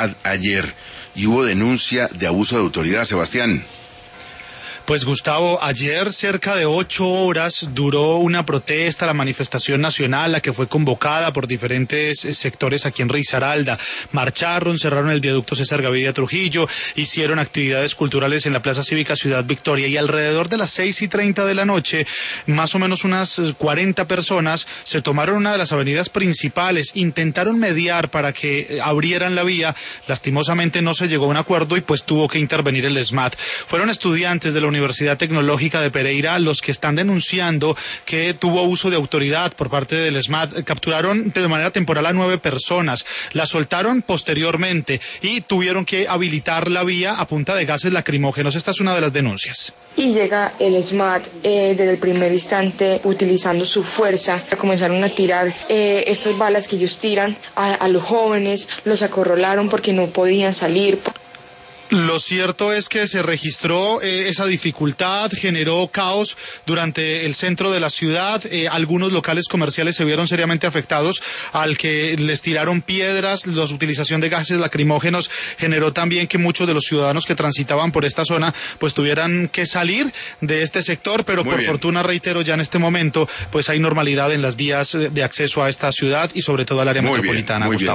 ayer y hubo denuncia de abuso de autoridad, Sebastián. Pues Gustavo, ayer cerca de 8 horas duró una protesta, la manifestación nacional, la que fue convocada por diferentes sectores aquí en Risaralda. Marcharon, cerraron el viaducto César Gaviria Trujillo, hicieron actividades culturales en la Plaza Cívica Ciudad Victoria y alrededor de las 6:30 de la noche, más o menos unas 40 personas se tomaron una de las avenidas principales, intentaron mediar para que abrieran la vía, lastimosamente no se llegó a un acuerdo y pues tuvo que intervenir el SMAT. Fueron estudiantes de la Universidad Tecnológica de Pereira los que están denunciando que tuvo abuso de autoridad por parte del SMAT. Capturaron de manera temporal a 9 personas, las soltaron posteriormente y tuvieron que habilitar la vía a punta de gases lacrimógenos. Esta es una de las denuncias. Y llega el SMAT desde el primer instante utilizando su fuerza. Comenzaron a tirar estas balas que ellos tiran a los jóvenes, los acorralaron porque no podían salir. Lo cierto es que se registró esa dificultad, generó caos durante el centro de la ciudad, algunos locales comerciales se vieron seriamente afectados al que les tiraron piedras, la utilización de gases lacrimógenos generó también que muchos de los ciudadanos que transitaban por esta zona pues tuvieran que salir de este sector, pero por fortuna, reitero, ya en este momento pues hay normalidad en las vías de acceso a esta ciudad y sobre todo al área metropolitana. Muy bien.